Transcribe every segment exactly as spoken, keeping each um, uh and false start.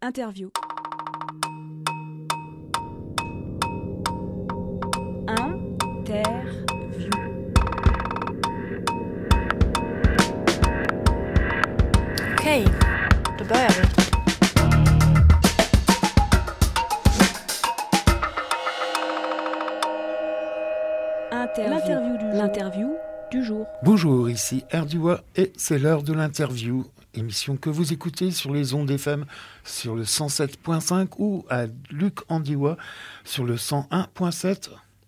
Interview. Interview. Okej, då börjar vi. Interview. L'interview du jour. L'interview du jour. Bonjour, ici Erdua et c'est l'heure de l'interview. Émission que vous écoutez sur les ondes F M sur le cent sept virgule cinq ou à Luc Andiwa sur le cent un virgule sept.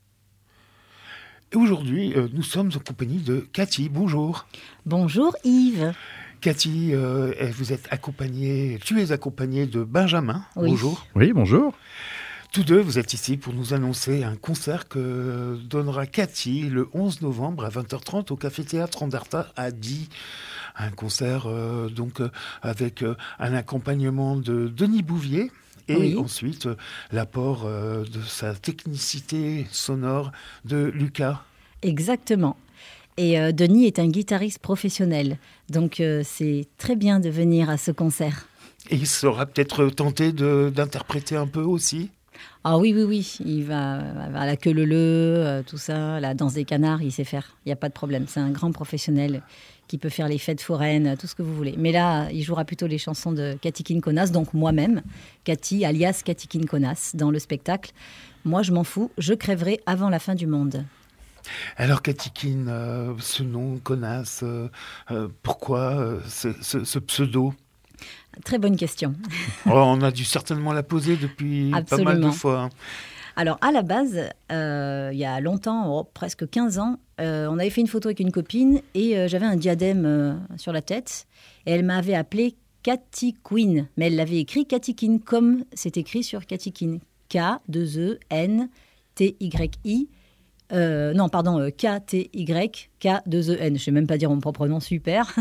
Et aujourd'hui, euh, nous sommes en compagnie de Cathy. Bonjour. Bonjour Yves. Cathy, euh, vous êtes accompagnée, tu es accompagnée de Benjamin. Oui. Bonjour. Oui, bonjour. Tous deux, vous êtes ici pour nous annoncer un concert que donnera Cathy le onze novembre à vingt heures trente au Café Théâtre Anderta à Die. Un concert euh, donc euh, avec euh, un accompagnement de Denis Bouvier et Oui. ensuite euh, l'apport euh, de sa technicité sonore de Lucas. Exactement. Et euh, Denis est un guitariste professionnel, donc euh, c'est très bien de venir à ce concert. Et il sera peut-être tenté de, d'interpréter un peu aussi. Ah oui, oui, oui, il va à la queue leu-leu, euh, tout ça, la danse des canards, il sait faire, il n'y a pas de problème. C'est un grand professionnel qui peut faire les fêtes foraines, tout ce que vous voulez. Mais là, il jouera plutôt les chansons de Cathy Kinkonas, donc moi-même, Cathy, alias Cathy Kinkonas, dans le spectacle. Moi, je m'en fous, je crèverai avant la fin du monde. Alors Cathy Kin, euh, ce nom, Konas, euh, euh, pourquoi euh, ce, ce, ce pseudo? Très bonne question. Oh, on a dû certainement la poser depuis Absolument. pas mal de fois. Hein. Alors, à la base, euh, il y a longtemps, oh, presque quinze ans, euh, on avait fait une photo avec une copine et euh, j'avais un diadème euh, sur la tête. Et elle m'avait appelée Cathy Queen. Mais elle l'avait écrit Cathy Kin, comme c'est écrit sur Cathy Kin. K deux E N T Y I. Euh, non, pardon, euh, K T Y K deux E N. Je ne sais même pas dire mon propre nom, super.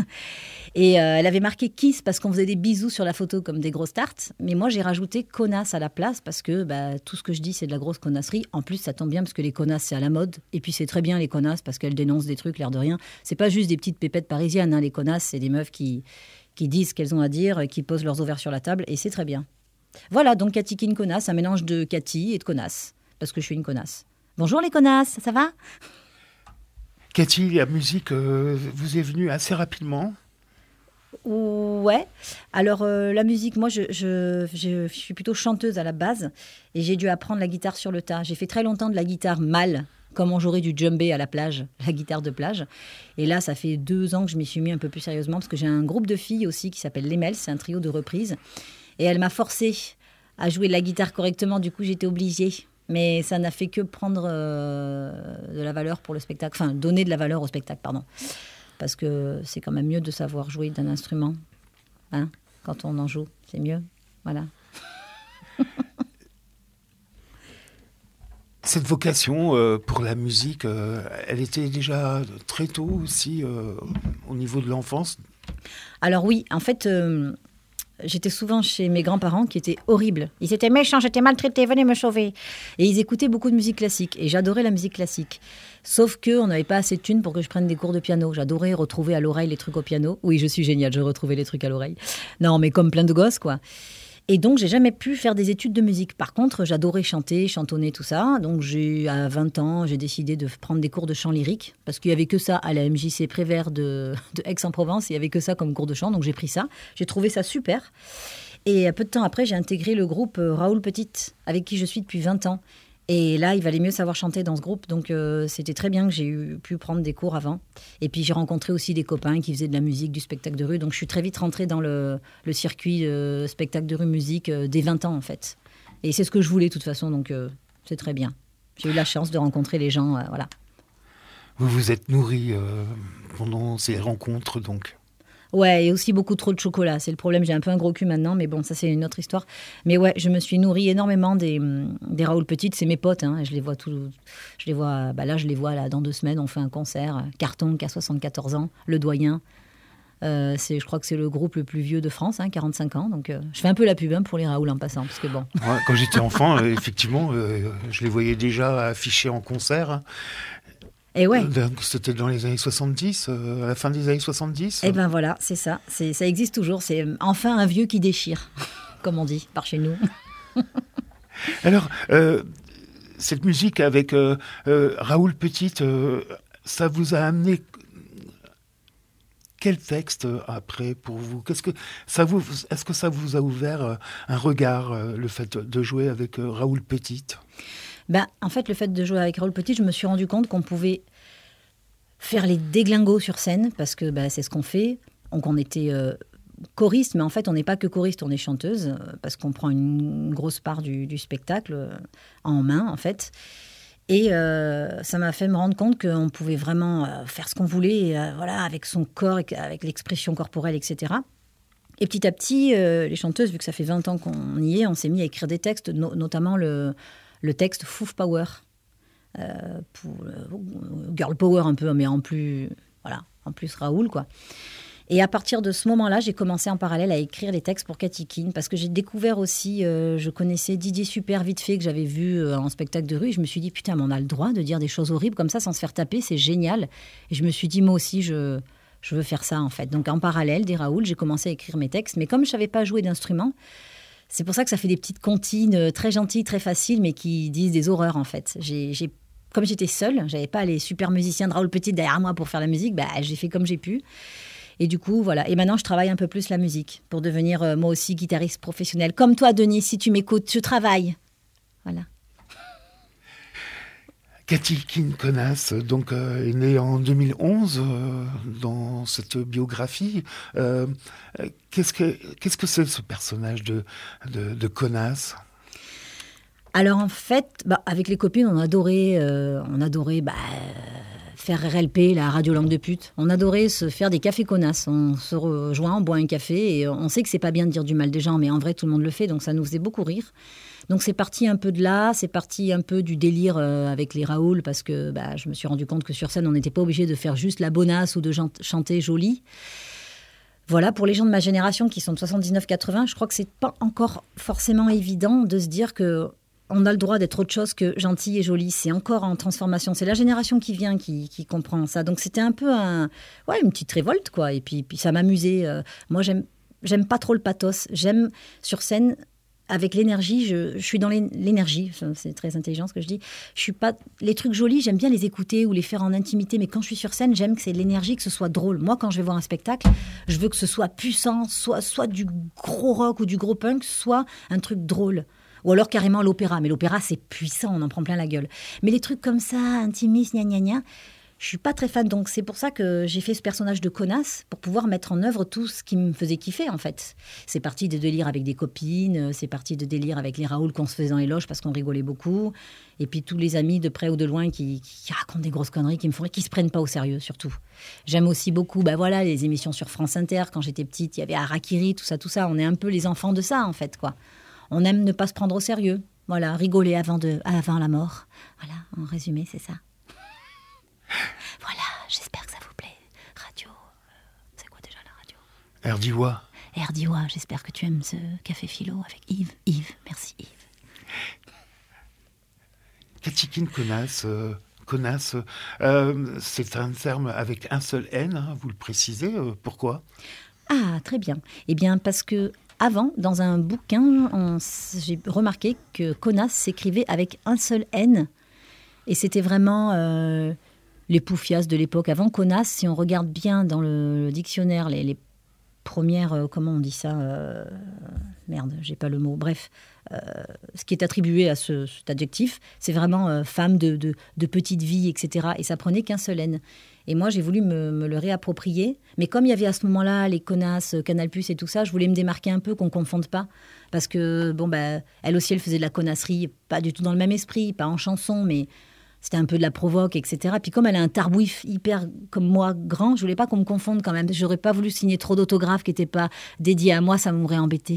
Et euh, elle avait marqué Kiss parce qu'on faisait des bisous sur la photo comme des grosses tartes. Mais moi, j'ai rajouté connasse à la place parce que bah, tout ce que je dis, c'est de la grosse connasserie. En plus, ça tombe bien parce que les connasses, c'est à la mode. Et puis, c'est très bien les connasses parce qu'elles dénoncent des trucs, l'air de rien. C'est pas juste des petites pépettes parisiennes. Hein. Les connasses, c'est des meufs qui, qui disent ce qu'elles ont à dire, qui posent leurs ovaires sur la table. Et c'est très bien. Voilà, donc Cathy Kin Connasse, un mélange de Cathy et de connasse. Parce que je suis une connasse. Bonjour les connasses, ça va ? Cathy, la musique euh, vous est venue assez rapidement. Ouais. Alors, euh, la musique, moi, je, je, je, je suis plutôt chanteuse à la base. Et j'ai dû apprendre la guitare sur le tas. J'ai fait très longtemps de la guitare mal, comme on jouerait du djembé à la plage, la guitare de plage. Et là, ça fait deux ans que je m'y suis mis un peu plus sérieusement, parce que j'ai un groupe de filles aussi qui s'appelle Les Mels, c'est un trio de reprises. Et elle m'a forcée à jouer de la guitare correctement, du coup, j'étais obligée. Mais ça n'a fait que prendre euh, de la valeur pour le spectacle, enfin, donner de la valeur au spectacle, pardon. Parce que c'est quand même mieux de savoir jouer d'un instrument. Hein, quand on en joue, c'est mieux. Voilà. Cette vocation euh, pour la musique, euh, elle était déjà très tôt aussi euh, au niveau de l'enfance. Alors oui, en fait, euh, j'étais souvent chez mes grands-parents qui étaient horribles. Ils étaient méchants, j'étais maltraitée, venez me sauver. Et ils écoutaient beaucoup de musique classique. Et j'adorais la musique classique. Sauf qu'on n'avait pas assez de thunes pour que je prenne des cours de piano. J'adorais retrouver à l'oreille les trucs au piano. Oui, je suis géniale, je retrouvais les trucs à l'oreille. Non, mais comme plein de gosses, quoi. Et donc, j'ai jamais pu faire des études de musique. Par contre, j'adorais chanter, chantonner, tout ça. Donc, j'ai, à vingt ans, j'ai décidé de prendre des cours de chant lyrique. Parce qu'il n'y avait que ça à la M J C Prévert de, de Aix-en-Provence. Il n'y avait que ça comme cours de chant. Donc, j'ai pris ça. J'ai trouvé ça super. Et peu de temps après, j'ai intégré le groupe Raoul Petite, avec qui je suis depuis vingt ans. Et là, il valait mieux savoir chanter dans ce groupe. Donc, euh, c'était très bien que j'ai eu, pu prendre des cours avant. Et puis, j'ai rencontré aussi des copains qui faisaient de la musique, du spectacle de rue. Donc, je suis très vite rentrée dans le, le circuit de spectacle de rue musique euh, dès vingt ans, en fait. Et c'est ce que je voulais, de toute façon. Donc, euh, c'est très bien. J'ai eu la chance de rencontrer les gens. Euh, voilà. Vous vous êtes nourri euh, pendant ces rencontres, donc. Ouais, et aussi beaucoup trop de chocolat. C'est le problème. J'ai un peu un gros cul maintenant, mais bon, ça, c'est une autre histoire. Mais ouais, je me suis nourrie énormément des, des Raoul Petites. C'est mes potes, hein. Je les vois tout. Je les vois. Bah là, je les vois là dans deux semaines. On fait un concert. Carton, qui a soixante-quatorze ans, le doyen. Euh, c'est, je crois que c'est le groupe le plus vieux de France, hein, quarante-cinq ans. Donc, euh, je fais un peu la pub hein, pour les Raoul en passant, parce que bon. Ouais, quand j'étais enfant, euh, effectivement, euh, je les voyais déjà affichés en concert. Et ouais. Donc, c'était dans les années soixante-dix, euh, à la fin des années soixante-dix. Et ben voilà, c'est ça. C'est, ça existe toujours. C'est enfin un vieux qui déchire. comme on dit par chez nous. Alors, euh, cette musique avec euh, euh, Raoul Petit, euh, ça vous a amené quel texte après pour vous ? Qu'est-ce que ça vous, est-ce que ça vous a ouvert euh, un regard, euh, le fait de jouer avec euh, Raoul Petit ? Ben, en fait, le fait de jouer avec Raoul Petit, je me suis rendu compte qu'on pouvait faire les déglingos sur scène, parce que ben, c'est ce qu'on fait. Donc on était euh, choriste, mais en fait, on n'est pas que choriste, on est chanteuse, euh, parce qu'on prend une, une grosse part du, du spectacle euh, en main, en fait. Et euh, ça m'a fait me rendre compte qu'on pouvait vraiment euh, faire ce qu'on voulait, et, euh, voilà, avec son corps, avec l'expression corporelle, et cetera. Et petit à petit, euh, les chanteuses, vu que ça fait vingt ans qu'on y est, on s'est mis à écrire des textes, no- notamment le, le texte Fouf Power, euh, pour euh, Girl Power un peu, mais en plus, voilà, en plus Raoul, quoi. Et à partir de ce moment-là, j'ai commencé en parallèle à écrire les textes pour Cathy Keane, parce que j'ai découvert aussi, euh, je connaissais Didier Super vite fait, que j'avais vu euh, en spectacle de rue, et je me suis dit, putain, mais on a le droit de dire des choses horribles comme ça sans se faire taper, c'est génial. Et je me suis dit, moi aussi, je, je veux faire ça, en fait. Donc en parallèle des Raoul, j'ai commencé à écrire mes textes, mais comme je ne savais pas jouer d'instrument, c'est pour ça que ça fait des petites comptines très gentilles, très faciles, mais qui disent des horreurs, en fait. J'ai, j'ai, comme j'étais seule, j'avais pas les super musiciens de Raoul Petit derrière moi pour faire la musique, bah, j'ai fait comme j'ai pu. Et du coup, voilà. Et maintenant, je travaille un peu plus la musique pour devenir, euh, moi aussi, guitariste professionnelle. Comme toi, Denis, si tu m'écoutes, je travaille. Voilà. Cathy Keane-Konas, donc, euh, est née en deux mille onze euh, dans cette biographie. Euh, qu'est-ce que, qu'est-ce que c'est, ce personnage de, de, de Konas ? Alors, en fait, bah, avec les copines, on adorait... Euh, on adorait... Bah, faire R L P, la radio langue de pute. On adorait se faire des cafés connasses. On se rejoint, on boit un café et on sait que c'est pas bien de dire du mal des gens, mais en vrai, tout le monde le fait, donc ça nous faisait beaucoup rire. Donc c'est parti un peu de là, c'est parti un peu du délire euh, avec les Raoul, parce que bah, je me suis rendu compte que sur scène, on n'était pas obligé de faire juste la bonasse ou de jan- chanter joli. Voilà, pour les gens de ma génération qui sont de soixante-dix-neuf quatre-vingts, je crois que c'est pas encore forcément évident de se dire que on a le droit d'être autre chose que gentil et joli. C'est encore en transformation. C'est la génération qui vient qui, qui comprend ça. Donc, c'était un peu un, ouais, une petite révolte, quoi. Et puis, puis ça m'amusait. Euh, moi, j'aime, j'aime pas trop le pathos. J'aime, sur scène, avec l'énergie, je, je suis dans l'énergie. C'est très intelligent ce que je dis. Je suis pas... Les trucs jolis, j'aime bien les écouter ou les faire en intimité. Mais quand je suis sur scène, j'aime que c'est de l'énergie, que ce soit drôle. Moi, quand je vais voir un spectacle, je veux que ce soit puissant, soit, soit du gros rock ou du gros punk, soit un truc drôle. Ou alors carrément l'opéra. Mais l'opéra, c'est puissant, on en prend plein la gueule. Mais les trucs comme ça, intimistes, gna gna gna, je suis pas très fan. Donc c'est pour ça que j'ai fait ce personnage de connasse, pour pouvoir mettre en œuvre tout ce qui me faisait kiffer, en fait. C'est parti de délire avec des copines, c'est parti de délire avec les Raoul qu'on se faisait dans les loges parce qu'on rigolait beaucoup. Et puis tous les amis de près ou de loin qui, qui racontent des grosses conneries, qui me font, qui se prennent pas au sérieux, surtout. J'aime aussi beaucoup, bah voilà, les émissions sur France Inter. Quand j'étais petite, il y avait Harakiri, tout ça, tout ça. On est un peu les enfants de ça, en fait, quoi. On aime ne pas se prendre au sérieux. Voilà, rigoler avant, de, avant la mort. Voilà, en résumé, c'est ça. Voilà, j'espère que ça vous plaît. Radio, euh, c'est quoi déjà la radio ? Erdiwa. Erdiwa, j'espère que tu aimes ce café philo avec Yves. Yves, merci Yves. Cathy Keane-Konas, euh, Konas, euh, c'est un terme avec un seul N, hein, vous le précisez. Euh, pourquoi ? Ah, très bien. Eh bien, parce que avant, dans un bouquin, on, j'ai remarqué que Konas s'écrivait avec un seul N. Et c'était vraiment euh, les poufias de l'époque. Avant Konas, si on regarde bien dans le, le dictionnaire, les, les premières... Euh, comment on dit ça euh, Merde, j'ai pas le mot. Bref, euh, ce qui est attribué à ce, cet adjectif, c'est vraiment euh, femme de, de, de petite vie, et cetera. Et ça prenait qu'un seul N. Et moi, j'ai voulu me, me le réapproprier. Mais comme il y avait à ce moment-là les connasses, Canal Plus et tout ça, je voulais me démarquer un peu, qu'on ne confonde pas. Parce que, bon, bah, elle aussi, elle faisait de la connasserie, pas du tout dans le même esprit, pas en chanson, mais c'était un peu de la provoque, et cetera. Puis comme elle a un tarbouif hyper, comme moi, grand, je voulais pas qu'on me confonde quand même. J'aurais pas voulu signer trop d'autographes qui n'étaient pas dédiés à moi, ça m'aurait embêté.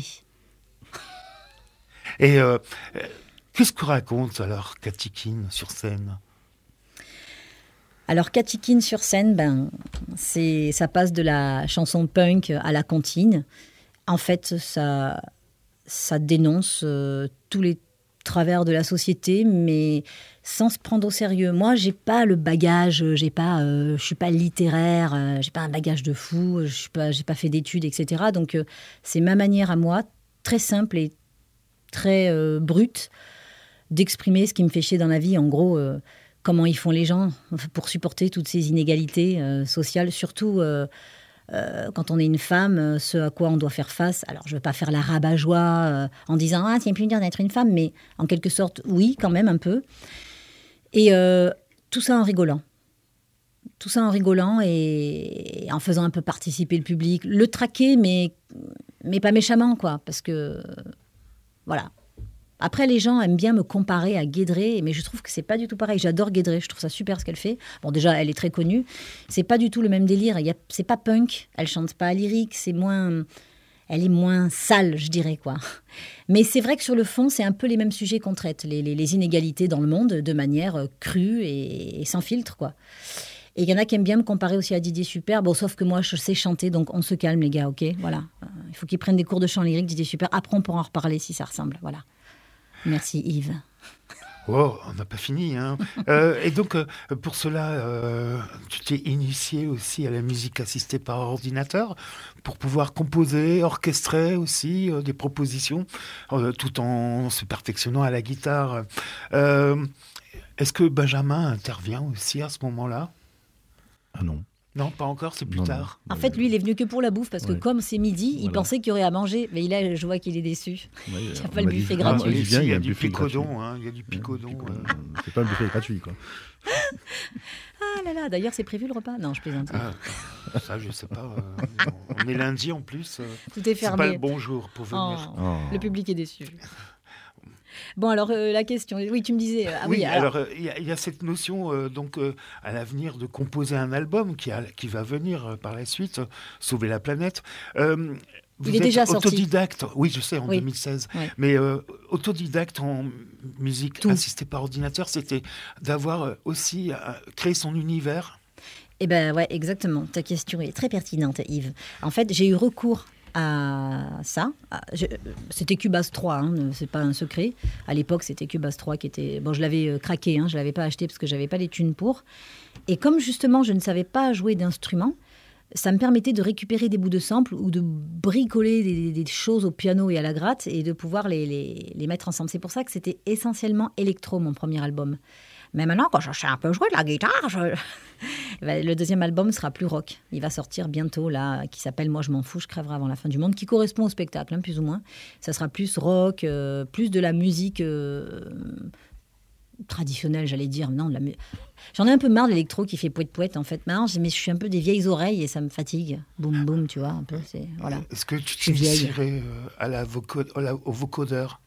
Et euh, qu'est-ce que raconte alors Cathy Keane sur scène ? Alors, Cathy Keane sur scène, ben, c'est, ça passe de la chanson punk à la comptine. En fait, ça, ça dénonce euh, tous les travers de la société, mais sans se prendre au sérieux. Moi, j'ai pas le bagage, j'ai pas, euh, je suis pas littéraire, euh, j'ai pas un bagage de fou, je suis pas, j'ai pas fait d'études, et cetera. Donc, euh, c'est ma manière à moi, très simple et très euh, brute d'exprimer ce qui me fait chier dans la vie. En gros, euh, comment ils font les gens pour supporter toutes ces inégalités euh, sociales, surtout euh, euh, quand on est une femme, euh, ce à quoi on doit faire face. Alors, je ne veux pas faire la rabat-joie euh, en disant « Ah, c'est plus dur d'être une femme », mais en quelque sorte, oui, quand même, un peu. Et euh, tout ça en rigolant. Tout ça en rigolant et en faisant un peu participer le public. Le traquer, mais, mais pas méchamment, quoi. Parce que, voilà. Après, les gens aiment bien me comparer à Guédré, mais je trouve que c'est pas du tout pareil. J'adore Guédré, je trouve ça super ce qu'elle fait. Bon, déjà, elle est très connue. C'est pas du tout le même délire. Il y a, c'est pas punk, elle chante pas lyrique, c'est moins... Elle est moins sale, je dirais, quoi. Mais c'est vrai que sur le fond, c'est un peu les mêmes sujets qu'on traite. Les, les, les inégalités dans le monde, de manière crue et, et sans filtre, quoi. Et il y en a qui aiment bien me comparer aussi à Didier Super. Bon, sauf que moi, je sais chanter, donc on se calme, les gars, ok ? Voilà. Euh, il faut qu'ils prennent des cours de chant lyrique, Didier Super. Après, on pourra en reparler si ça ressemble, voilà. Merci Yves. Oh, on n'a pas fini. Hein. euh, et donc, euh, pour cela, euh, tu t'es initié aussi à la musique assistée par ordinateur pour pouvoir composer, orchestrer aussi euh, des propositions, euh, tout en se perfectionnant à la guitare. Euh, est-ce que Benjamin intervient aussi à ce moment-là ? Ah non. Non, pas encore, c'est plus non, tard. Non. En fait, lui, il est venu que pour la bouffe, parce que ouais. comme c'est midi, voilà. il pensait qu'il y aurait à manger. Mais là, je vois qu'il est déçu. Ouais, il n'y a on pas le m'a dit- buffet Ah, gratuit. il vient, il y a, un du buffet picodon, gratuit. hein, il y a du picodon. Picodon, euh. euh, C'est pas un buffet gratuit, quoi. Ah là là, d'ailleurs, c'est prévu le repas ? Non, je plaisante. Ah, ça, je sais pas. euh, on est lundi en plus. euh, Tout est c'est pas fermé. le bon jour pour venir. Oh, Oh. Le public est déçu. Bon, alors, euh, la question. Oui, tu me disais... euh, Ah oui, oui, alors... alors il y, y a cette notion euh, donc euh, à l'avenir de composer un album qui, a, qui va venir euh, par la suite, euh, Sauver la planète. Euh, vous Il est êtes déjà sorti. autodidacte, oui, je sais, en Oui. deux mille seize. Ouais. Mais euh, autodidacte en musique Tout. assistée par ordinateur, c'était d'avoir euh, aussi euh, créé son univers. Eh bien, ouais, exactement. Ta question est très pertinente, Yves. En fait, j'ai eu recours à ça. À- je- C'était Cubase trois, hein, c'est pas un secret. À l'époque, c'était Cubase trois qui était... Bon, je l'avais euh, craqué, hein, je l'avais pas acheté parce que j'avais pas les thunes pour. Et comme justement, je ne savais pas jouer d'instrument, ça me permettait de récupérer des bouts de samples ou de bricoler des, des choses au piano et à la gratte et de pouvoir les, les, les mettre ensemble. C'est pour ça que c'était essentiellement électro, mon premier album. Mais maintenant, quand je sais un peu jouer de la guitare, je... Ben, le deuxième album sera plus rock. Il va sortir bientôt, là, qui s'appelle « Moi, je m'en fous, je crèverai avant la fin du monde », qui correspond au spectacle, hein, plus ou moins. Ça sera plus rock, euh, plus de la musique euh, traditionnelle, j'allais dire. Non, de la mu- J'en ai un peu marre de l'électro qui fait poète-poète, en fait. Maintenant, j'ai- mais je suis un peu des vieilles oreilles et ça me fatigue. Boum, boum, tu vois, un peu. C'est... Voilà. Est-ce que tu Je suis vieille. t'initierais euh, à la voco- à la- au vocodeur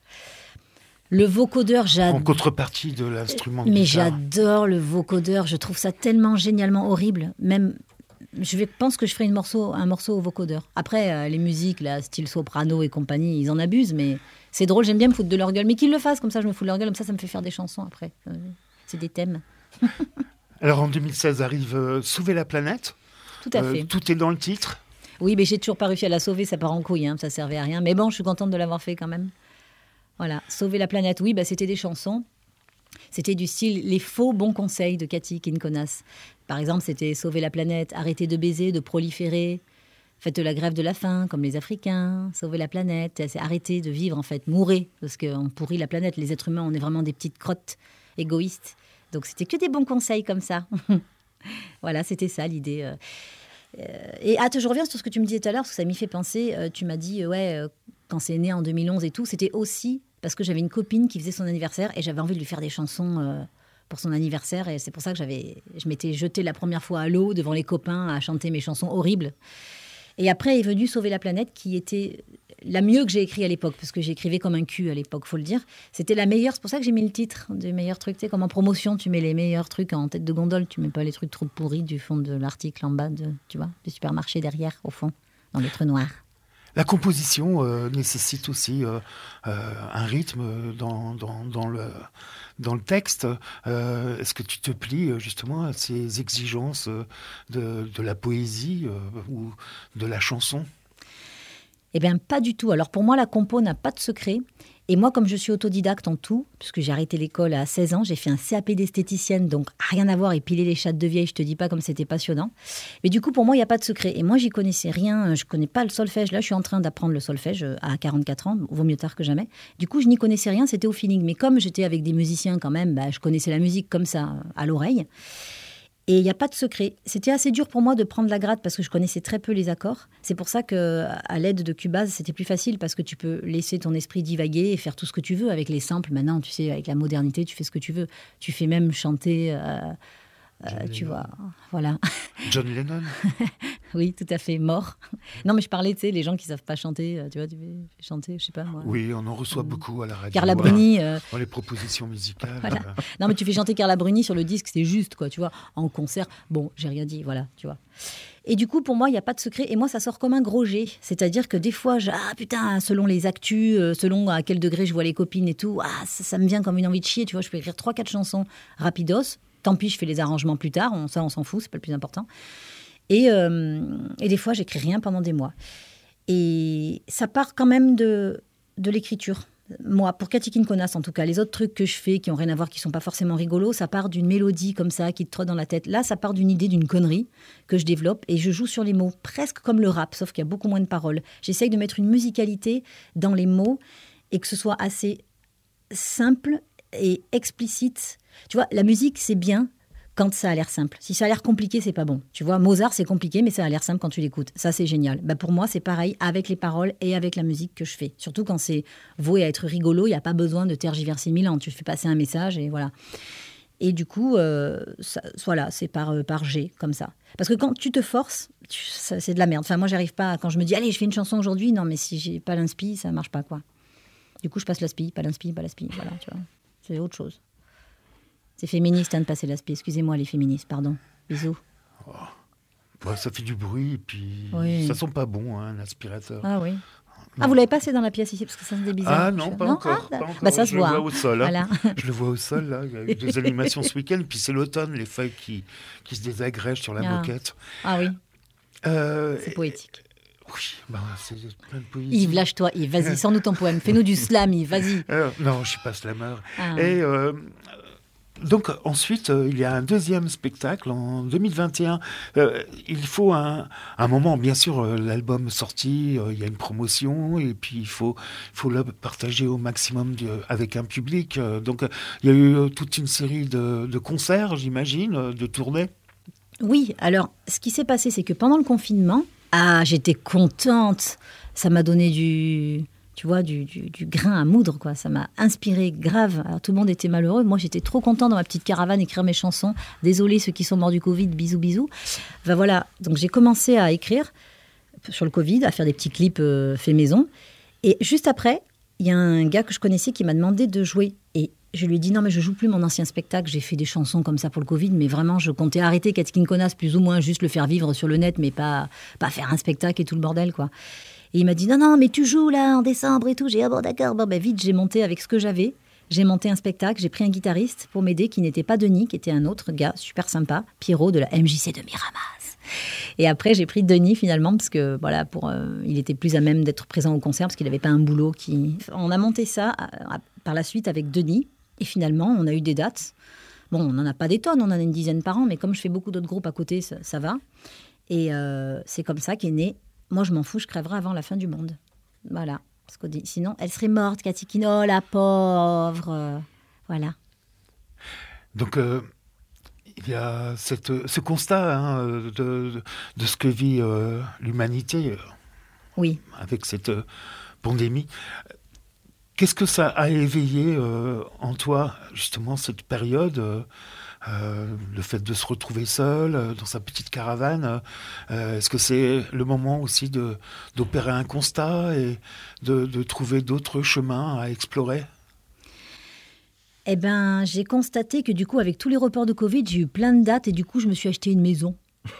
Le vocodeur, en j'adore. contrepartie de l'instrument de Mais guitare? j'adore le vocodeur. Je trouve ça tellement génialement horrible. Même, je vais- pense que je ferai une morceau, un morceau au vocodeur. Après, euh, les musiques, là, style soprano et compagnie, ils en abusent, mais c'est drôle. J'aime bien me foutre de leur gueule. Mais qu'ils le fassent, comme ça, je me fous de leur gueule. Comme ça, ça me fait faire des chansons après. Euh, c'est des thèmes. Alors en deux mille seize arrive euh, Sauver la planète. Tout à Euh, fait. tout est dans le titre. Oui, mais j'ai toujours pas réussi à la sauver. Ça part en couille. Hein, ça servait à rien. Mais bon, je suis contente de l'avoir fait quand même. Voilà. Sauver la planète. Oui, bah, c'était des chansons. C'était du style Les faux bons conseils de Cathy Kinkonas. Par exemple, c'était Sauver la planète, arrêtez de baiser, de proliférer, faites la grève de la faim, comme les Africains, sauver la planète, c'est arrêter de vivre, en fait, mourrez, parce qu'on pourrit la planète. Les êtres humains, on est vraiment des petites crottes égoïstes. Donc, c'était que des bons conseils comme ça. Voilà, c'était ça l'idée. euh. Euh, et ah, je reviens sur ce que tu me disais tout à l'heure, parce que ça m'y fait penser. Euh, tu m'as dit, euh, ouais, euh, quand c'est né en deux mille onze et tout, c'était aussi parce que j'avais une copine qui faisait son anniversaire et j'avais envie de lui faire des chansons euh, pour son anniversaire. Et c'est pour ça que j'avais, je m'étais jetée la première fois à l'eau devant les copains à chanter mes chansons horribles. Et après est venue Sauver la planète, qui était la mieux que j'ai écrit à l'époque, parce que j'écrivais comme un cul à l'époque, faut le dire. C'était la meilleure, c'est pour ça que j'ai mis le titre des meilleurs trucs. Tu sais, comme en promotion, tu mets les meilleurs trucs en tête de gondole, tu mets pas les trucs trop pourris du fond de l'article en bas, de, tu vois, du supermarché derrière, au fond, dans le trou noir. La composition euh, nécessite aussi euh, euh, un rythme dans, dans, dans, le, dans le texte. Euh, est-ce que tu te plies justement à ces exigences de, de la poésie euh, ou de la chanson ? Eh bien, pas du tout. Alors, pour moi, la compo n'a pas de secret. Et moi, comme je suis autodidacte en tout, puisque j'ai arrêté l'école à seize ans, j'ai fait un C A P d'esthéticienne, donc rien à voir, et piler les chattes de vieille, je te dis pas comme c'était passionnant. Mais du coup, pour moi, il n'y a pas de secret. Et moi, j'y connaissais rien, je connais pas le solfège. Là, je suis en train d'apprendre le solfège à quarante-quatre ans, vaut mieux tard que jamais. Du coup, je n'y connaissais rien, c'était au feeling. Mais comme j'étais avec des musiciens quand même, bah, je connaissais la musique comme ça, à l'oreille. Et il n'y a pas de secret. C'était assez dur pour moi de prendre la gratte parce que je connaissais très peu les accords. C'est pour ça qu'à l'aide de Cubase, c'était plus facile parce que tu peux laisser ton esprit divaguer et faire tout ce que tu veux avec les samples. Maintenant, tu sais, avec la modernité, tu fais ce que tu veux. Tu fais même chanter, euh, euh, tu vois, voilà. John Lennon. Oui, tout à fait, mort. Non, mais je parlais, tu sais, les gens qui ne savent pas chanter, tu vois, tu fais chanter, je sais pas moi. Oui, on en reçoit beaucoup à la radio. Carla Bruni. Euh... Dans les propositions musicales. Voilà. Non, mais tu fais chanter Carla Bruni sur le disque, c'est juste, quoi, tu vois. En concert, bon, j'ai rien dit, voilà, tu vois. Et du coup, pour moi, il n'y a pas de secret. Et moi, ça sort comme un gros jet. C'est-à-dire que des fois, je, ah putain, selon les actus, euh, selon à quel degré je vois les copines et tout, ah, ça, ça me vient comme une envie de chier, tu vois. Je peux écrire trois, quatre chansons rapidos. Tant pis, je fais les arrangements plus tard. On, ça, on s'en fout, c'est pas le plus important. Et, euh, et des fois, j'écris rien pendant des mois. Et ça part quand même de, de l'écriture. Moi, pour Cathy Quinconas, en tout cas, les autres trucs que je fais qui n'ont rien à voir, qui ne sont pas forcément rigolos, ça part d'une mélodie comme ça, qui te trotte dans la tête. Là, ça part d'une idée, d'une connerie que je développe et je joue sur les mots, presque comme le rap, sauf qu'il y a beaucoup moins de paroles. J'essaye de mettre une musicalité dans les mots et que ce soit assez simple et explicite. Tu vois, la musique, c'est bien quand ça a l'air simple. Si ça a l'air compliqué, c'est pas bon. Tu vois, Mozart, c'est compliqué, mais ça a l'air simple quand tu l'écoutes. Ça, c'est génial. Bah, pour moi, c'est pareil avec les paroles et avec la musique que je fais. Surtout quand c'est voué à être rigolo, il n'y a pas besoin de tergiverser mille ans. Tu fais passer un message et voilà. Et du coup, euh, ça, voilà, c'est par, euh, par G, comme ça. Parce que quand tu te forces, tu, ça, c'est de la merde. Enfin, moi, j'arrive pas, quand je me dis, allez, je fais une chanson aujourd'hui, non, mais si j'ai pas l'inspi, ça marche pas, quoi. Du coup, je passe l'aspi, pas l'inspi, pas l'aspi, voilà, tu vois. C'est autre chose. C'est féministe hein, de passer l'aspi. Excusez-moi les féministes, pardon. Bisous. Oh. Ouais, ça fait du bruit et puis oui. Ça sent pas bon, hein, un aspirateur. Ah oui. Non. Ah, vous l'avez passé dans la pièce ici parce que ça se bizarre. Ah non, pas, non encore, ah, pas encore. Bah, ça je se voit. le vois au sol. Hein. Voilà. Je le vois au sol, là. Il y a eu des animations ce week-end. Puis c'est l'automne, les feuilles qui, qui se désagrègent sur la ah. moquette. Ah oui. Euh, c'est poétique. Oui, bah, c'est plein de poésie. Yves, lâche-toi, Yves, vas-y, sors-nous ton poème. Fais-nous du slam, Yves, vas-y. Euh, non, je suis pas slammer. Ah. Et euh, donc, ensuite, euh, il y a un deuxième spectacle en deux mille vingt et un. Euh, il faut un, un moment, bien sûr, euh, l'album sorti, euh, il y a une promotion, et puis il faut, il faut le partager au maximum de, avec un public. Euh, donc, euh, il y a eu euh, toute une série de, de concerts, j'imagine, euh, de tournées. Oui, alors, ce qui s'est passé, c'est que pendant le confinement, ah, j'étais contente. Ça m'a donné du, tu vois, du, du, du grain à moudre, quoi. Ça m'a inspiré grave. Alors, tout le monde était malheureux. Moi, j'étais trop contente dans ma petite caravane écrire mes chansons. Désolée ceux qui sont morts du Covid, bisous, bisous. Enfin, voilà. Donc, j'ai commencé à écrire sur le Covid, à faire des petits clips euh, faits maison. Et juste après, il y a un gars que je connaissais qui m'a demandé de jouer. Et je lui ai dit non, mais je joue plus mon ancien spectacle. J'ai fait des chansons comme ça pour le Covid, mais vraiment, je comptais arrêter Cathy Quinconas, plus ou moins, juste le faire vivre sur le net, mais pas, pas faire un spectacle et tout le bordel, quoi. Et il m'a dit non, non, mais tu joues là en décembre et tout. J'ai dit ah bon, d'accord. Bon, ben, vite, j'ai monté avec ce que j'avais. J'ai monté un spectacle. J'ai pris un guitariste pour m'aider qui n'était pas Denis, qui était un autre gars super sympa, Pierrot de la M J C de Miramas. Et après, j'ai pris Denis finalement, parce que voilà, pour, euh, il était plus à même d'être présent au concert, parce qu'il n'avait pas un boulot qui. On a monté ça à, à, par la suite avec Denis. Et finalement, on a eu des dates. Bon, on n'en a pas des tonnes, on en a une dizaine par an, mais comme je fais beaucoup d'autres groupes à côté, ça, ça va. Et euh, c'est comme ça qu'est né « Moi, je m'en fous, je crèverai avant la fin du monde ». Voilà. Parce que sinon, elle serait morte, Cathy Quinconas. Oh, la pauvre. Voilà. Donc, euh, il y a cette, ce constat hein, de, de, de ce que vit euh, l'humanité euh, oui. avec cette euh, pandémie. Qu'est-ce que ça a éveillé euh, en toi, justement, cette période euh, euh, le fait de se retrouver seul euh, dans sa petite caravane euh, est-ce que c'est le moment aussi de, d'opérer un constat et de, de trouver d'autres chemins à explorer ? Eh ben, j'ai constaté que du coup, avec tous les reports de Covid, j'ai eu plein de dates et du coup, je me suis acheté une maison.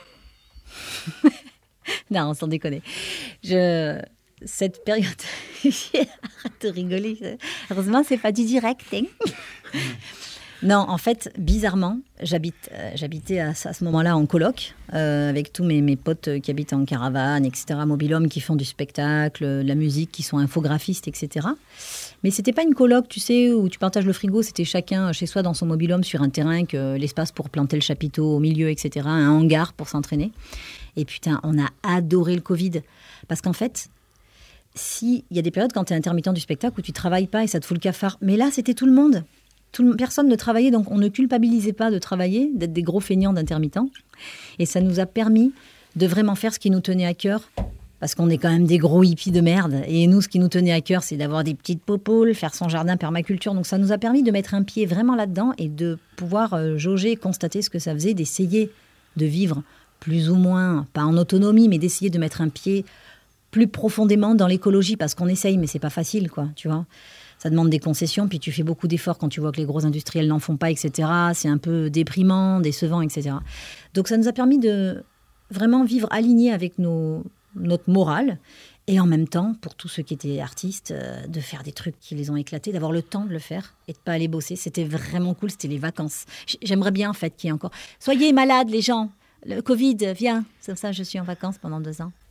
Non, sans déconner. Je... Cette période... Arrête de rigoler. Heureusement, c'est pas du direct. Hein. Non, en fait, bizarrement, j'habite, euh, j'habitais à, à ce moment-là en coloc, euh, avec tous mes, mes potes qui habitent en caravane, et cetera, mobil-home, qui font du spectacle, de la musique, qui sont infographistes, et cetera. Mais c'était pas une coloc, tu sais, où tu partages le frigo, c'était chacun chez soi dans son mobil-home sur un terrain, avec euh, l'espace pour planter le chapiteau au milieu, et cetera, un hangar pour s'entraîner. Et putain, on a adoré le Covid. Parce qu'en fait, s'il y a des périodes quand tu es intermittent du spectacle où tu travailles pas et ça te fout le cafard. Mais là, c'était tout le monde. Tout le, personne ne travaillait, donc on ne culpabilisait pas de travailler, d'être des gros feignants d'intermittents. Et ça nous a permis de vraiment faire ce qui nous tenait à cœur. Parce qu'on est quand même des gros hippies de merde. Et nous, ce qui nous tenait à cœur, c'est d'avoir des petites popoules, faire son jardin permaculture. Donc ça nous a permis de mettre un pied vraiment là-dedans et de pouvoir euh, jauger, constater ce que ça faisait, d'essayer de vivre plus ou moins, pas en autonomie, mais d'essayer de mettre un pied plus profondément dans l'écologie, parce qu'on essaye, mais c'est pas facile, quoi, tu vois. Ça demande des concessions, puis tu fais beaucoup d'efforts quand tu vois que les gros industriels n'en font pas, et cetera. C'est un peu déprimant, décevant, et cetera. Donc ça nous a permis de vraiment vivre aligné avec nos, notre morale, et en même temps, pour tous ceux qui étaient artistes, euh, de faire des trucs qui les ont éclatés, d'avoir le temps de le faire et de pas aller bosser. C'était vraiment cool, c'était les vacances. J'aimerais bien, en fait, qu'il y ait encore... Soyez malades, les gens. Le Covid, viens. Comme ça, je suis en vacances pendant deux ans.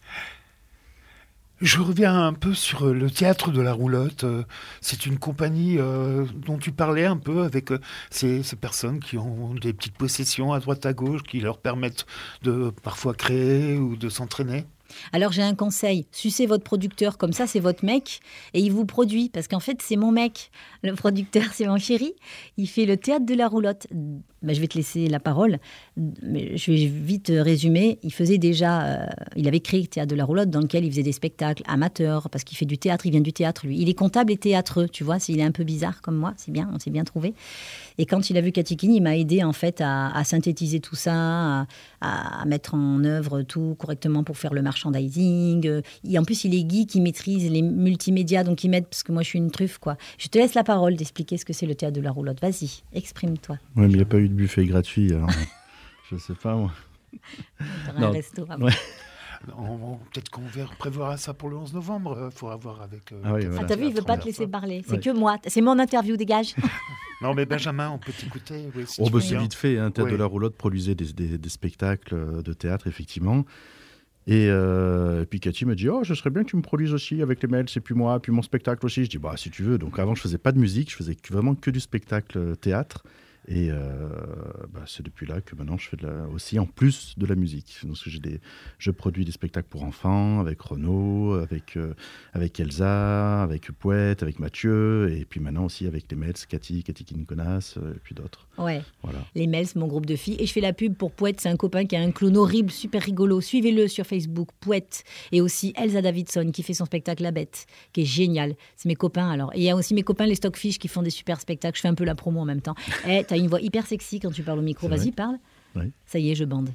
Je reviens un peu sur le théâtre de la Roulotte. C'est une compagnie euh, dont tu parlais un peu avec euh, ces, ces personnes qui ont des petites possessions à droite à gauche qui leur permettent de parfois créer ou de s'entraîner. Alors j'ai un conseil, sucez votre producteur, comme ça c'est votre mec et il vous produit, parce qu'en fait c'est mon mec, le producteur c'est mon chéri, il fait le théâtre de la Roulotte. Ben, je vais te laisser la parole, mais je vais vite résumer. Il faisait déjà, euh, il avait créé le théâtre de la Roulotte dans lequel il faisait des spectacles amateurs, parce qu'il fait du théâtre, il vient du théâtre lui. Il est comptable et théâtreux, tu vois, il est un peu bizarre comme moi, c'est bien, on s'est bien trouvé. Et quand il a vu Katikini, il m'a aidé en fait à, à synthétiser tout ça, à, à mettre en œuvre tout correctement pour faire le merchandising. Et en plus, il est geek, il maîtrise les multimédias, donc il m'aide parce que moi, je suis une truffe, quoi. Je te laisse la parole d'expliquer ce que c'est le théâtre de la Roulotte. Vas-y, exprime-toi. Oui, mais il n'y a pas eu de buffet gratuit, alors je sais pas, moi. Un resto après. Ouais. On, on, peut-être qu'on verra, prévoira ça pour le onze novembre. Il faudra voir avec... Euh, ah oui, voilà. Ah, t'as vu, il ne veut pas te laisser parler. C'est ouais. que moi. C'est mon interview, dégage. Non, mais Benjamin, on peut t'écouter. Oui, si oh, bah, c'est bien. vite fait. Hein. Théâtre oui. de la Roulotte produisait des, des, des spectacles de théâtre, effectivement. Et, euh, et puis Cathy m'a dit « Oh, je serais bien que tu me produises aussi avec les mails, c'est puis moi, puis mon spectacle aussi. » Je dis « Bah, si tu veux. » Donc avant, je ne faisais pas de musique, je faisais vraiment que du spectacle théâtre. Et euh, bah, c'est depuis là que maintenant je fais de la, aussi en plus de la musique. Donc, j'ai des, je produis des spectacles pour enfants avec Renaud, avec, euh, avec Elsa, avec Pouette, avec Mathieu, et puis maintenant aussi avec les Mels, Cathy, Cathy Kinkonas, euh, et puis d'autres. Ouais, voilà. Les Mels, mon groupe de filles. Et je fais la pub pour Pouette, c'est un copain qui a un clown horrible, super rigolo. Suivez-le sur Facebook, Pouette. Et aussi Elsa Davidson qui fait son spectacle La Bête, qui est génial. C'est mes copains alors. Et il y a aussi mes copains les Stockfish qui font des super spectacles. Je fais un peu la promo en même temps. Eh, t'as une voix hyper sexy quand tu parles au micro. C'est Vas-y, vrai. parle. Oui. Ça y est, je bande.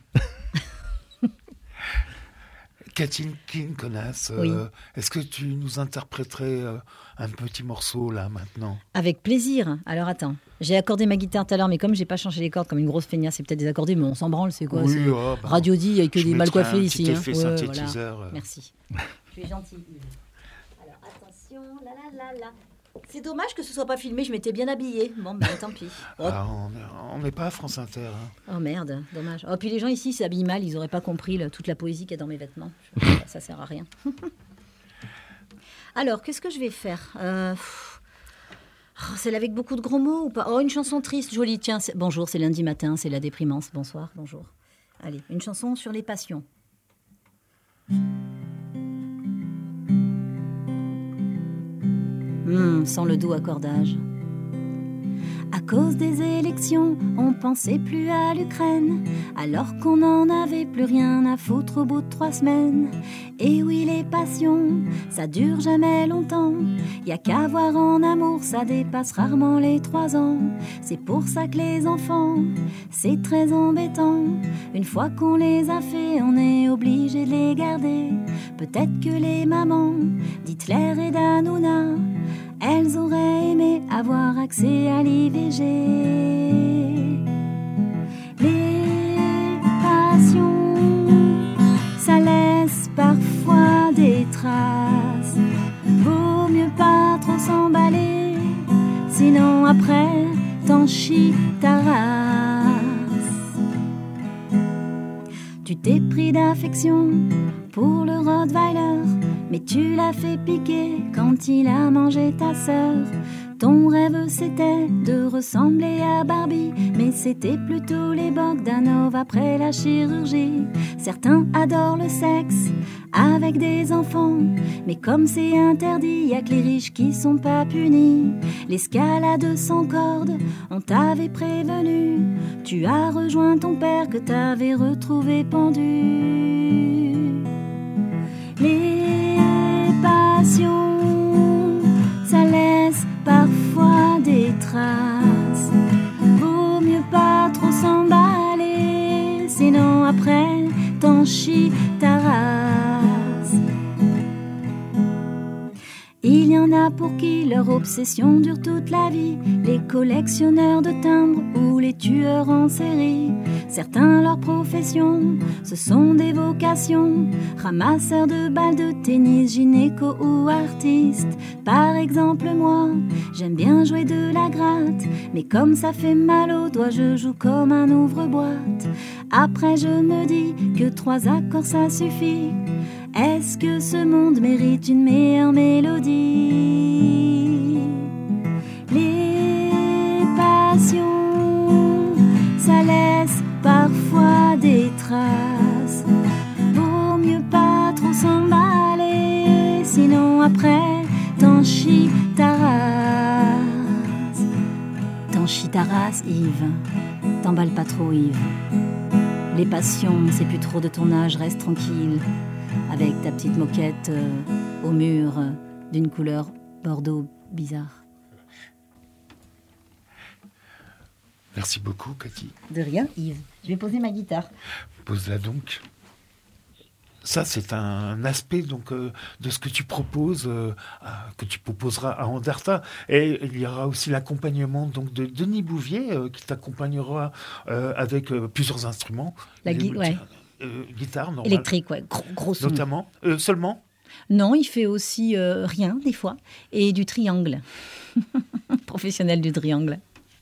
Cathy Kinkonas, euh, Oui. est-ce que tu nous interpréterais euh, un petit morceau là maintenant ? Avec plaisir. Alors attends, j'ai accordé ma guitare tout à l'heure, mais comme j'ai pas changé les cordes comme une grosse feignasse, c'est peut-être désaccordé, mais on s'en branle, c'est quoi Oui, c'est... oh, bah, Radio dit, il n'y a que je des mal mettrai coiffés un ici. petit hein. effet Ouais, synthétiseur, voilà. euh. Merci. Tu es gentil. Alors attention, là là là là. C'est dommage que ce soit pas filmé, je m'étais bien habillée. Bon, ben tant pis. Oh, Ah, on n'est pas à France Inter. Hein. oh, merde, dommage. Oh, puis les gens ici s'habillent mal, ils n'auraient pas compris le- toute la poésie qu'il y a dans mes vêtements. Je- ça, ça sert à rien. Alors, qu'est-ce que je vais faire euh... pff. Oh, celle avec beaucoup de gros mots ou pas? Oh, une chanson triste, jolie. Tiens, c'est... bonjour, c'est lundi matin, c'est la déprimance. Bonsoir, bonjour. Allez, une chanson sur les passions. Hum, sans le doux accordage. À cause des élections, on pensait plus à l'Ukraine, alors qu'on n'en avait plus rien à foutre au bout de trois semaines. Et oui, les passions, ça dure jamais longtemps. Y a qu'à voir en amour, ça dépasse rarement les trois ans. C'est pour ça que les enfants, c'est très embêtant. Une fois qu'on les a fait, on est obligé de les garder. Peut-être que les mamans d'Hitler et d'Hanouna, elles auraient aimé avoir accès à l'I V G. Les passions, ça laisse parfois des traces. Vaut mieux pas trop s'emballer, sinon après, t'en t'en chie ta race. Tu t'es pris d'affection pour le Rottweiler, mais tu l'as fait piquer quand il a mangé ta sœur. Ton rêve c'était de ressembler à Barbie, mais c'était plutôt les Bogdanov après la chirurgie. Certains adorent le sexe avec des enfants, mais comme c'est interdit, y a que les riches qui sont pas punis. L'escalade sans corde, on t'avait prévenu, tu as rejoint ton père que t'avais retrouvé pendu. Les passions, ça laisse parfois des traces. Vaut mieux pas trop s'emballer, sinon après t'en chies ta race. Il y en a pour qui leur obsession dure toute la vie, les collectionneurs de timbres ou les tueurs en série. Certains, leur profession, ce sont des vocations, ramasseurs de balles de tennis, gynéco ou artistes. Par exemple moi, j'aime bien jouer de la gratte, mais comme ça fait mal aux doigts, je joue comme un ouvre-boîte. Après je me dis que trois accords ça suffit. Est-ce que ce monde mérite une meilleure mélodie? Les passions, ça laisse parfois des traces. Vaut mieux pas trop s'emballer, sinon après t'en chies ta race. T'en chies ta race, Yves. T'emballe pas trop, Yves. Les passions, c'est plus trop de ton âge, reste tranquille. Avec ta petite moquette euh, au mur euh, d'une couleur bordeaux bizarre. Merci beaucoup, Cathy. De rien, Yves. Je vais poser ma guitare. Pose-la donc. Ça, c'est un aspect donc euh, de ce que tu proposes, euh, à, que tu proposeras à Anderta. Et il y aura aussi l'accompagnement donc de Denis Bouvier euh, qui t'accompagnera euh, avec euh, plusieurs instruments. La gui- ouais. euh, guitare, normal. Électrique, ouais. Gros, gros son. Notamment. Euh, seulement. Non, il fait aussi euh, rien, des fois. Et du triangle. Professionnel du triangle.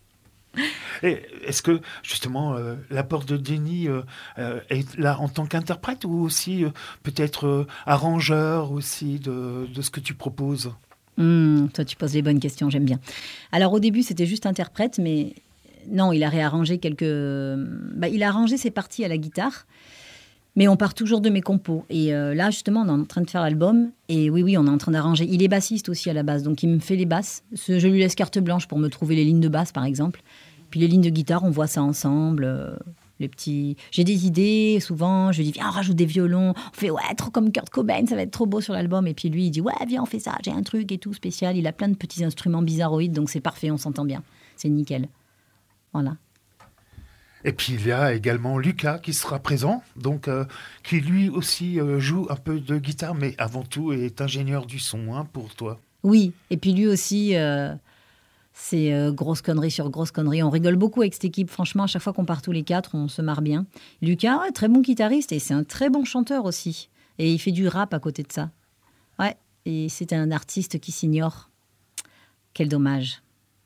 Et est-ce que, justement, euh, l'apport de Denis euh, euh, est là en tant qu'interprète ou aussi euh, peut-être euh, arrangeur aussi de, de ce que tu proposes? Mmh, toi, tu poses les bonnes questions, j'aime bien. Alors, au début, c'était juste interprète, mais non, il a réarrangé quelques... Bah, il a arrangé ses parties à la guitare, mais on part toujours de mes compos. Et euh, là, justement, on est en train de faire l'album, et oui, oui, on est en train d'arranger. Il est bassiste aussi à la base, donc il me fait les basses. Je lui laisse carte blanche pour me trouver les lignes de basse, par exemple. Puis les lignes de guitare, on voit ça ensemble. Euh, les petits... J'ai des idées, souvent. Je lui dis, viens, on rajoute des violons. On fait, ouais, trop comme Kurt Cobain, ça va être trop beau sur l'album. Et puis lui, il dit, ouais, viens, on fait ça. J'ai un truc et tout spécial. Il a plein de petits instruments bizarroïdes, donc c'est parfait, on s'entend bien. C'est nickel. Voilà. Et puis il y a également Lucas qui sera présent, donc euh, qui lui aussi euh, joue un peu de guitare, mais avant tout est ingénieur du son hein, pour toi. Oui, et puis lui aussi... Euh... C'est euh, grosse connerie sur grosse connerie. On rigole beaucoup avec cette équipe. Franchement, à chaque fois qu'on part tous les quatre, on se marre bien. Lucas, ouais, très bon guitariste et c'est un très bon chanteur aussi. Et il fait du rap à côté de ça. Ouais, et c'est un artiste qui s'ignore. Quel dommage.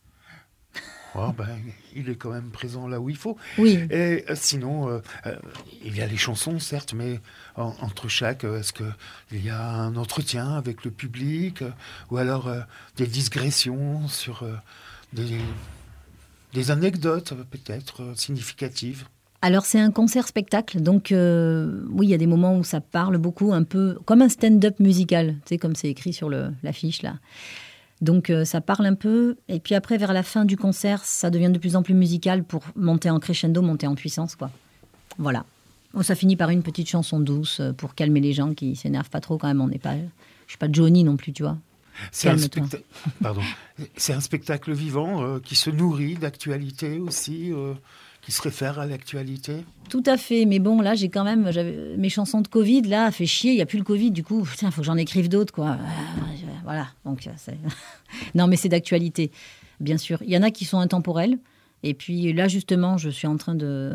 Oh, ben, il est quand même présent là où il faut. Oui. Et euh, sinon, euh, euh, il y a les chansons, certes, mais en, entre chaque, euh, est-ce qu'il y a un entretien avec le public euh, ou alors euh, des digressions sur euh, des, des anecdotes euh, peut-être euh, significatives? Alors, c'est un concert-spectacle, donc euh, oui, il y a des moments où ça parle beaucoup, un peu comme un stand-up musical, tu sais, comme c'est écrit sur le, l'affiche, là. Donc, euh, ça parle un peu. Et puis après, vers la fin du concert, ça devient de plus en plus musical pour monter en crescendo, monter en puissance, quoi. Voilà. Bon, ça finit par une petite chanson douce pour calmer les gens qui s'énervent pas trop quand même. On n'est pas... Je suis pas Johnny non plus, tu vois. C'est un, specta... Pardon. C'est un spectacle vivant euh, qui se nourrit d'actualité aussi, euh, qui se réfère à l'actualité. Tout à fait. Mais bon, là, j'ai quand même... J'avais... Mes chansons de Covid, là, fait chier. Il n'y a plus le Covid, du coup. Putain, il faut que j'en écrive d'autres, quoi. Voilà. Donc, c'est... non, mais c'est d'actualité, bien sûr. Il y en a qui sont intemporels. Et puis là, justement, je suis en train de...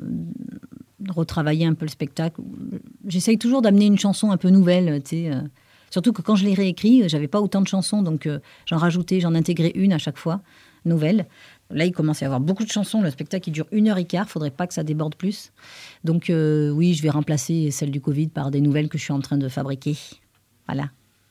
de retravailler un peu le spectacle. J'essaye toujours d'amener une chanson un peu nouvelle, tu sais... Surtout que quand je l'ai réécrit, j'avais pas autant de chansons, donc euh, j'en rajoutais, j'en intégrais une à chaque fois, nouvelle. Là, il commence à y avoir beaucoup de chansons. Le spectacle, il dure une heure et quart. Il ne faudrait pas que ça déborde plus. Donc, euh, oui, je vais remplacer celle du Covid par des nouvelles que je suis en train de fabriquer. Voilà.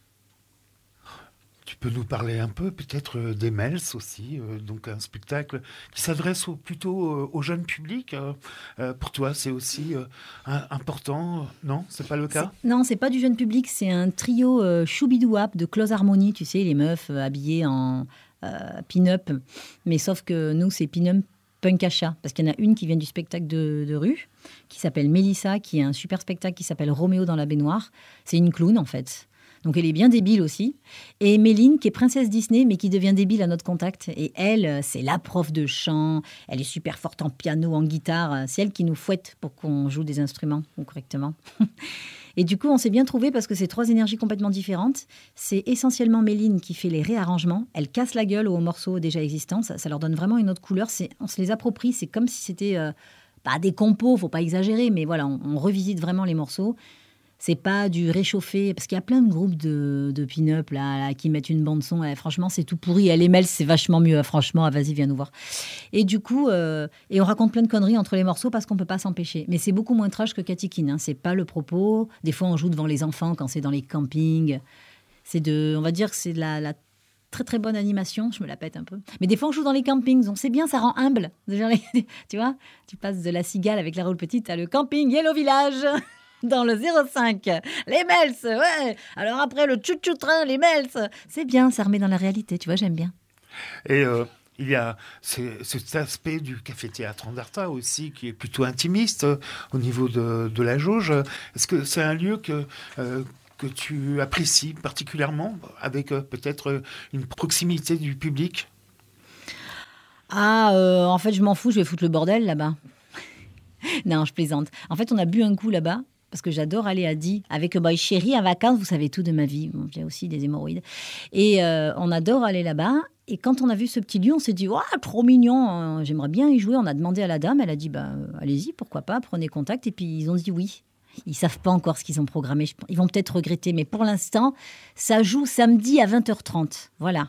Tu peux nous parler un peu, peut-être, euh, des Mels aussi. Euh, donc, un spectacle qui s'adresse au, plutôt euh, au jeune public. Euh, euh, pour toi, c'est aussi euh, un, important. Non, c'est pas le cas c'est, Non, c'est pas du jeune public. C'est un trio euh, choubidouap de Close Harmony. Tu sais, les meufs euh, habillées en... Euh, pin-up, mais sauf que nous, c'est pin-up punkacha, parce qu'il y en a une qui vient du spectacle de, de rue, qui s'appelle Mélissa, qui est un super spectacle qui s'appelle Roméo dans la baignoire. C'est une clown, en fait. Donc, elle est bien débile aussi. Et Méline, qui est princesse Disney, mais qui devient débile à notre contact. Et elle, c'est la prof de chant. Elle est super forte en piano, en guitare. C'est elle qui nous fouette pour qu'on joue des instruments correctement. Et du coup, on s'est bien trouvé parce que c'est trois énergies complètement différentes. C'est essentiellement Méline qui fait les réarrangements. Elle casse la gueule aux morceaux déjà existants. Ça, ça leur donne vraiment une autre couleur. C'est, on se les approprie. C'est comme si c'était euh, pas des compos, faut pas exagérer, mais voilà, on, on revisite vraiment les morceaux. C'est pas du réchauffé, parce qu'il y a plein de groupes de, de pin-up là, là, qui mettent une bande-son. Eh, franchement, c'est tout pourri. Elle, les Mels, c'est vachement mieux. Franchement, ah, vas-y, viens nous voir. Et du coup, euh, et on raconte plein de conneries entre les morceaux parce qu'on peut pas s'empêcher. Mais c'est beaucoup moins trash que Katikin. Hein. C'est pas le propos. Des fois, on joue devant les enfants quand c'est dans les campings. C'est de, on va dire que c'est de la, la très très bonne animation. Je me la pète un peu. Mais des fois, on joue dans les campings. Donc c'est bien, ça rend humble. Genre, tu vois, tu passes de la cigale avec la roule petite à le camping Yellow Village. Dans le zéro cinq, les Mels, ouais. Alors après, le tchou-tchou-train, les Mels. C'est bien, ça remet dans la réalité, tu vois, j'aime bien. Et euh, il y a c'est, cet aspect du café-théâtre Andarta aussi, qui est plutôt intimiste euh, au niveau de, de la jauge. Est-ce que c'est un lieu que, euh, que tu apprécies particulièrement, avec euh, peut-être une proximité du public ? Ah, euh, en fait, je m'en fous, je vais foutre le bordel là-bas. Non, je plaisante. En fait, on a bu un coup là-bas. Parce que j'adore aller à Die avec Boy Chéri en vacances, vous savez tout de ma vie. Bon, j'ai aussi des hémorroïdes. Et euh, on adore aller là-bas. Et quand on a vu ce petit lieu, on s'est dit, oh, trop mignon, hein, j'aimerais bien y jouer. On a demandé à la dame, elle a dit, bah, euh, allez-y, pourquoi pas, prenez contact. Et puis ils ont dit oui. Ils ne savent pas encore ce qu'ils ont programmé. Ils vont peut-être regretter. Mais pour l'instant, ça joue samedi à vingt heures trente. Voilà.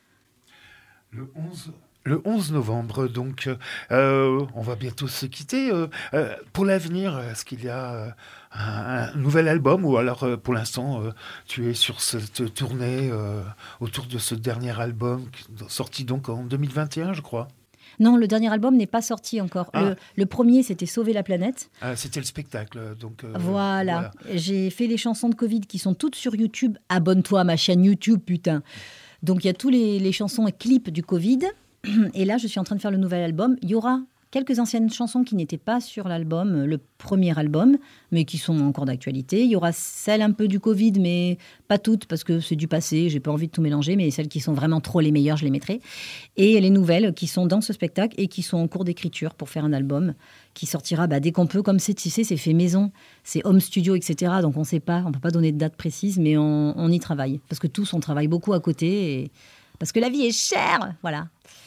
Le onze Le onze novembre, donc, euh, on va bientôt se quitter. Euh, euh, pour l'avenir, est-ce qu'il y a euh, un, un nouvel album ou alors, euh, pour l'instant, euh, tu es sur cette tournée euh, autour de ce dernier album, sorti donc en deux mille vingt et un, je crois ? Non, le dernier album n'est pas sorti encore. Ah. Le, le premier, c'était Sauver la planète. Ah, c'était le spectacle, donc. Euh, voilà. voilà. J'ai fait les chansons de Covid qui sont toutes sur YouTube. Abonne-toi à ma chaîne YouTube, putain. Donc, il y a tous les, les chansons et clips du Covid. Et là, je suis en train de faire le nouvel album. Il y aura quelques anciennes chansons qui n'étaient pas sur l'album, le premier album, mais qui sont encore d'actualité. Il y aura celles un peu du Covid, mais pas toutes, parce que c'est du passé, j'ai pas envie de tout mélanger, mais celles qui sont vraiment trop les meilleures, je les mettrai. Et les nouvelles qui sont dans ce spectacle et qui sont en cours d'écriture pour faire un album qui sortira bah, dès qu'on peut. Comme c'est, tu sais, c'est fait maison, c'est home studio, et cetera. Donc on sait pas, on peut pas donner de date précise, mais on, on y travaille. Parce que tous, on travaille beaucoup à côté, et... parce que la vie est chère, voilà.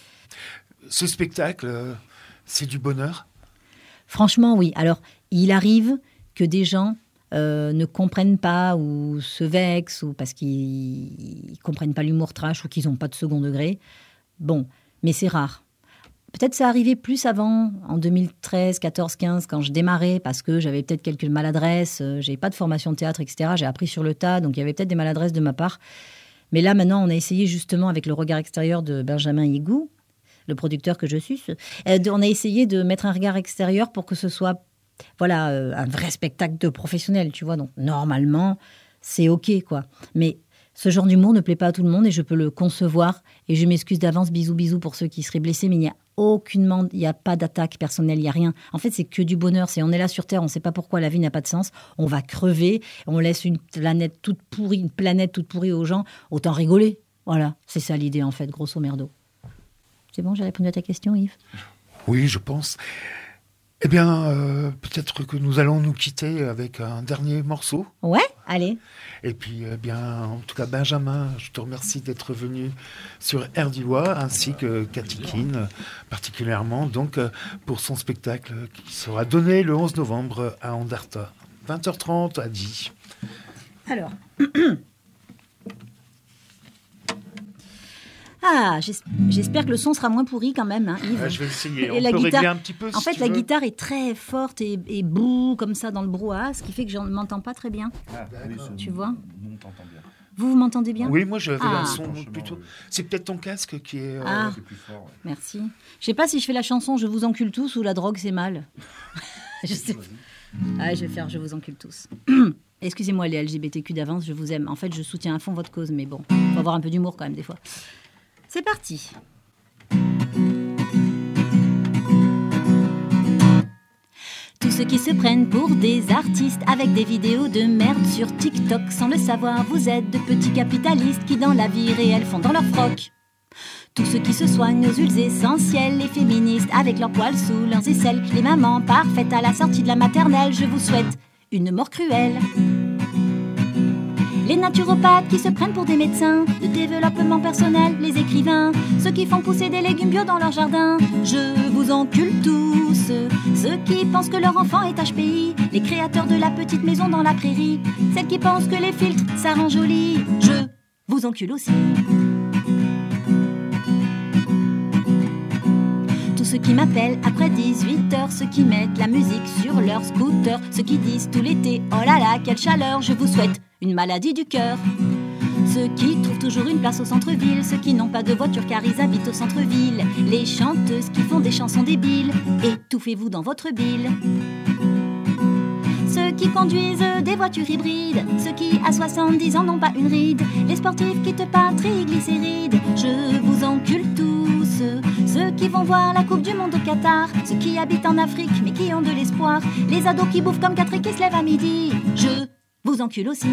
Ce spectacle, euh, c'est du bonheur ? Franchement, oui. Alors, il arrive que des gens euh, ne comprennent pas ou se vexent ou parce qu'ils ne comprennent pas l'humour trash ou qu'ils n'ont pas de second degré. Bon, mais c'est rare. Peut-être ça arrivait plus avant, en deux mille treize, quatorze, quinze, quand je démarrais, parce que j'avais peut-être quelques maladresses, euh, j'ai pas de formation de théâtre, et cetera. J'ai appris sur le tas, donc il y avait peut-être des maladresses de ma part. Mais là, maintenant, on a essayé justement avec le regard extérieur de Benjamin Higou, le producteur que je suis, euh, on a essayé de mettre un regard extérieur pour que ce soit voilà, euh, un vrai spectacle de professionnel, tu vois. Donc, normalement, c'est OK, quoi. Mais ce genre d'humour ne plaît pas à tout le monde et je peux le concevoir. Et je m'excuse d'avance, bisous, bisous pour ceux qui seraient blessés, mais il n'y a aucunement, il n'y a pas d'attaque personnelle, il n'y a rien. En fait, c'est que du bonheur. C'est, on est là sur Terre, on ne sait pas pourquoi la vie n'a pas de sens. On va crever, on laisse une planète toute pourrie, une planète toute pourrie aux gens. Autant rigoler. Voilà, c'est ça l'idée, en fait, grosso merdo. C'est bon, j'ai répondu à ta question, Yves ? Oui, je pense. Eh bien, euh, peut-être que nous allons nous quitter avec un dernier morceau. Ouais, allez. Et puis, eh bien, en tout cas, Benjamin, je te remercie d'être venu sur Erdiwa, ainsi que Katikin, particulièrement, donc, pour son spectacle qui sera donné le onze novembre à Andarta, vingt heures trente à Die. Alors... Ah, j'espère que le son sera moins pourri quand même, hein, Yves. Ah, je vais essayer. Et On la peut guitare, régler un petit peu, si en fait, tu la veux. guitare est très forte et, et boue, comme ça, dans le brouhaha, ce qui fait que je ne m'entends pas très bien. Ah, oui, Tu vois Nous, on t'entend bien. Vous, vous m'entendez bien? Oui, moi, j'avais Ah. un son Franchement, plutôt... oui. C'est peut-être ton casque qui est... euh, Ah. C'est plus fort. Ouais. Merci. Je sais pas si je fais la chanson « Je vous encule tous » ou « La drogue, c'est mal ». Je sais pas. Ah, je vais faire « Je vous encule tous ». Excusez-moi les L G B T Q d'avance, je vous aime. En fait, je soutiens à fond votre cause, mais bon, faut avoir un peu d'humour quand même des fois. C'est parti. Tous ceux qui se prennent pour des artistes avec des vidéos de merde sur TikTok sans le savoir, vous êtes de petits capitalistes qui dans la vie réelle font dans leur froc. Tous ceux qui se soignent aux huiles essentielles, les féministes avec leurs poils sous leurs aisselles, les mamans parfaites à la sortie de la maternelle, je vous souhaite une mort cruelle. Les naturopathes qui se prennent pour des médecins de développement personnel, les écrivains, ceux qui font pousser des légumes bio dans leur jardin, je vous encule tous. Ceux qui pensent que leur enfant est H P I, les créateurs de la petite maison dans la prairie, celles qui pensent que les filtres ça rend joli, je vous encule aussi. Tous ceux qui m'appellent après dix-huit heures, ceux qui mettent la musique sur leur scooter, ceux qui disent tout l'été « Oh là là, quelle chaleur !» Je vous souhaite une maladie du cœur. Ceux qui trouvent toujours une place au centre-ville, ceux qui n'ont pas de voiture car ils habitent au centre-ville, les chanteuses qui font des chansons débiles, étouffez-vous dans votre bile. Ceux qui conduisent des voitures hybrides, ceux qui à soixante-dix ans n'ont pas une ride, les sportifs qui te parlent triglycérides, je vous encule tous. Ceux qui vont voir la Coupe du Monde au Qatar, ceux qui habitent en Afrique mais qui ont de l'espoir, les ados qui bouffent comme quatre et qui se lèvent à midi, je vous encule aussi.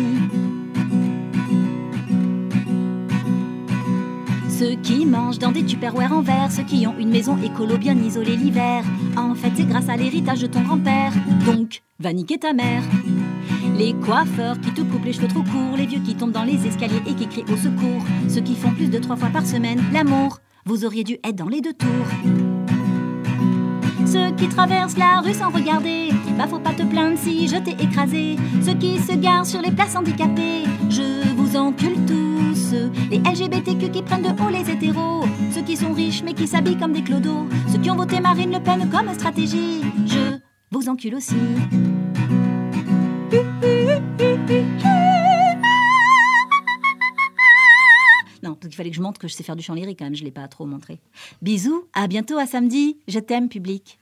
Ceux qui mangent dans des tupperwares en verre, ceux qui ont une maison écolo bien isolée l'hiver, en fait c'est grâce à l'héritage de ton grand-père, donc va niquer ta mère. Les coiffeurs qui te coupent les cheveux trop courts, les vieux qui tombent dans les escaliers et qui crient au secours, ceux qui font plus de trois fois par semaine l'amour, vous auriez dû être dans les deux tours. Ceux qui traversent la rue sans regarder, bah faut pas te plaindre si je t'ai écrasé. Ceux qui se garent sur les places handicapées, je vous encule tous. Les L G B T Q qui prennent de haut les hétéros, ceux qui sont riches mais qui s'habillent comme des clodos, ceux qui ont voté Marine Le Pen comme stratégie, je vous encule aussi. Non, parce qu'il fallait que je montre que je sais faire du chant lyrique quand même, je l'ai pas trop montré. Bisous, à bientôt, à samedi, je t'aime public.